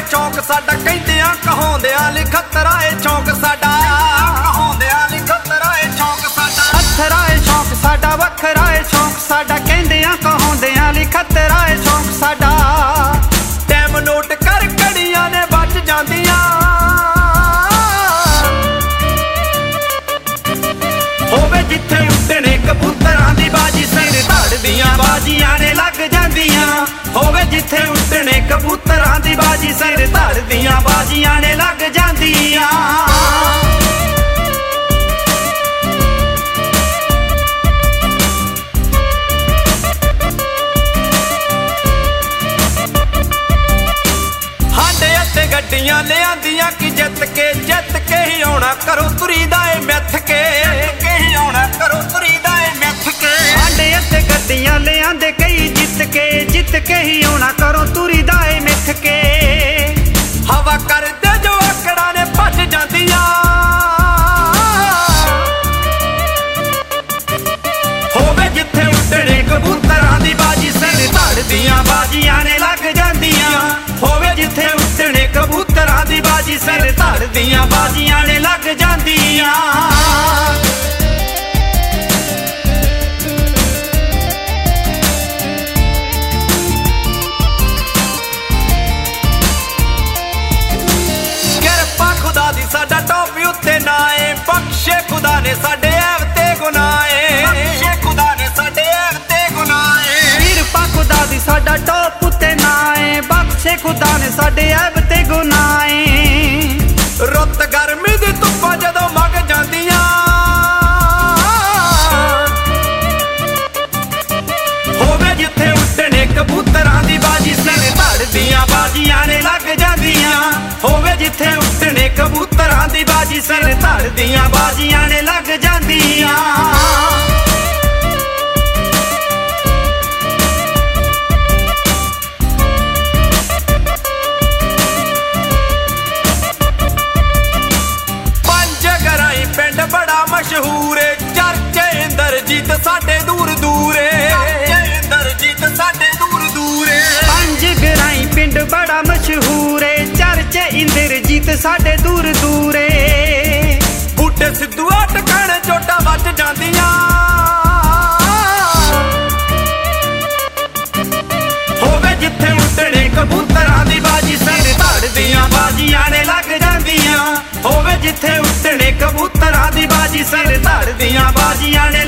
ਚੌਂਕ ਸਾਡਾ ਕਹਿੰਦਿਆਂ ਕਹਾਉਂਦਿਆਂ ਲਿਖਤਰਾ ਏ ਚੌਂਕ ਸਾਡਾ ਕਹਾਉਂਦਿਆਂ ਲਿਖਤਰਾ ਏ ਚੌਂਕ ਸਾਡਾ ਅੱਥਰਾ ਏ ਚੌਂਕ ਸਾਡਾ ਵੱਖਰਾ ਏ ਚੌਂਕ ਸਾਡਾ ਕਹਿੰਦਿਆਂ ਕਹਾਉਂਦਿਆਂ ਲਿਖਤਰਾ ਏ ਚੌਂਕ ਸਾਡਾ ਟਾਈਮ ਨੋਟ ਕਰ ਘੜੀਆਂ ਨੇ ਬਚ ਜਾਂਦੀਆਂ ਹੋਵੇ ਜਿੱਥੇ ਉੱਡਣੇ ਕਬੂਤਰਾਂ ਦੀ ਬਾਜੀ ਸਿਰ ਧੜਦੀਆਂ ਬਾਜੀਆਂ ਨੇ ਲੱਗ ਜਾਂਦੀਆਂ ਹੋਵੇ ਜਿੱਥੇ ਉੱਡਣੇ ਕਬੂਤਰਾਂ ਦੀ ਬਾਜੀ ਸਿਰ ਧੜਦੀਆਂ ਬਾਜੀਆਂ ਨੇ ਲੱਗ ਜਾਂਦੀਆਂ ਸਾਡੇ ਅਤੇ ਗੱਡੀਆਂ ਲਿਆਂਦੀਆਂ ਕਿ ਜਿੱਤ ਕੇ ਹੀ ਆਉਣਾ ਕਰੋ ਤੁਰੀਦਾ ਏ ਮਿੱਥ ਕੇ ਹੀ ਆਉਣਾ ਕਰੋ ਤੁਰੀਦਾ ਏ ਮਿੱਥ ਕੇ ਸਾਡੇ ਅਤੇ ਗੱਡੀਆਂ ਲਿਆਂਦੇ ਕਈ ਜਿੱਤ ਕੇ ਹੀ ਆਉਣਾ ਕਰੋ ਤੁਰੀਦਾ ਏ ਮਿੱਥ ਕੇ ਹਵਾ ਕਰਦੇ ਜੋ ਆਕੜਾਂ ਨੇ ਭੱਜ ਜਾਂਦੀਆਂ ਹੋਵੇ ਜਿੱਥੇ ਉੱਡਣੇ ਕਬੂਤਰਾਂ ਦੀ ਬਾਜੀ ਸਿਰ ਧੜਦੀਆਂ ਬਾਜੀਆਂ ਨੇ ਲੱਗ ਜਾਂਦੀਆਂ ਹੋਵੇ ਜਿੱਥੇ ਉੱਡਣੇ ਕਬੂਤਰਾਂ ਦੀ ਬਾਜੀ ਸਿਰ ਧੜਦੀਆਂ ਬਾਜੀਆਂ ਨੇ ਲੱਗ ਜਾਂਦੀਆਂ ਕਿਰਪਾ ਖੁਦਾ ਦੀ ਸਾਡਾ ਟੋਪ ਉੱਤੇ ਨਾ ਏ ਬਖਸ਼ੇ ਖੁਦਾ ਨੇ ਸਾਡੇ ਐਬ ਤੇ ਗੁਨਾਹ ਏ ਬਖਸ਼ੇ ਖੁਦਾ ਨੇ ਸਾਡੇ ਐਬ ਤੇ ਗੁਨਾਹ ਏ ਕਿਰਪਾ ਖੁਦਾ ਦੀ ਸਾਡਾ ਟੋਪ ਉੱਤੇ ਨਾ ਏ ਬਖਸ਼ੇ ਖੁਦਾ ਨੇ ਸਾਡੇ ਐਬ ਤੇ ਗੁਨਾਹ ਏ ਰੁੱਤ ਗਰਮੀ ਦੀ ਧੁੱਪਾਂ ਜਦੋਂ ਮੱਗ ਜਾਂਦੀਆਂ ਹੋਵੇ ਜਿੱਥੇ ਉੱਡਣੇ ਕਬੂਤਰਾਂ ਦੀ ਬਾਜੀ ਸਿਰ ਧੜਦੀਆਂ ਬਾਜੀਆਂ ਨੇ ਲੱਗ ਜਾਂਦੀਆਂ ਹੋਵੇ ਜਿੱਥੇ ਉੱਡਣੇ ਕਬੂਤਰਾਂ ਦੀ ਬਾਜੀ ਸਿਰ ਧੜਦੀਆਂ ਬਾਜੀਆਂ ਨੇ ਲੱਗ ਜਾਂਦੀਆਂ ਪਿੰਡ ਬੜਾ ਮਸ਼ਹੂਰ ਏ ਚਰਚੇ ਇੰਦਰਜੀਤ ਸਾਡੇ ਦੂਰ ਦੂਰ ਏ ਇੰਦਰਜੀਤ ਸਾਡੇ ਦੂਰ ਦੂਰ ਏ ਪੰਜ ਗਰਾਈ ਪਿੰਡ ਬੜਾ ਮਸ਼ਹੂਰ ਏ ਚਰਚੇ ਇੰਦਰਜੀਤ ਸਾਡੇ ਦੂਰ ਦੂਰ ਏ ਬੂਟੇ ਸਿੱਧੂ ਟਕਣ ਚੋਟਾਂ ਵੱਜ ਜਾਂਦੀਆਂ ਹੋਵੇ ਜਿੱਥੇ ਉੱਡਣੇ ਕਬੂਤਰਾਂ ਦੀ ਬਾਜੀ ਸਿਰ ਧੜਦੀਆਂ ਬਾਜੀਆਂ ਨੇ ਲੱਗ ਜਾਂਦੀਆਂ ਹੋਵੇ ਜਿੱਥੇ ਉੱਡਣੇ ਕਬੂਤਰਾਂ ਦੀ ਬਾਜੀ ਸਿਰ ਧੜਦੀਆਂ ਬਾਜੀਆਂ ਨੇ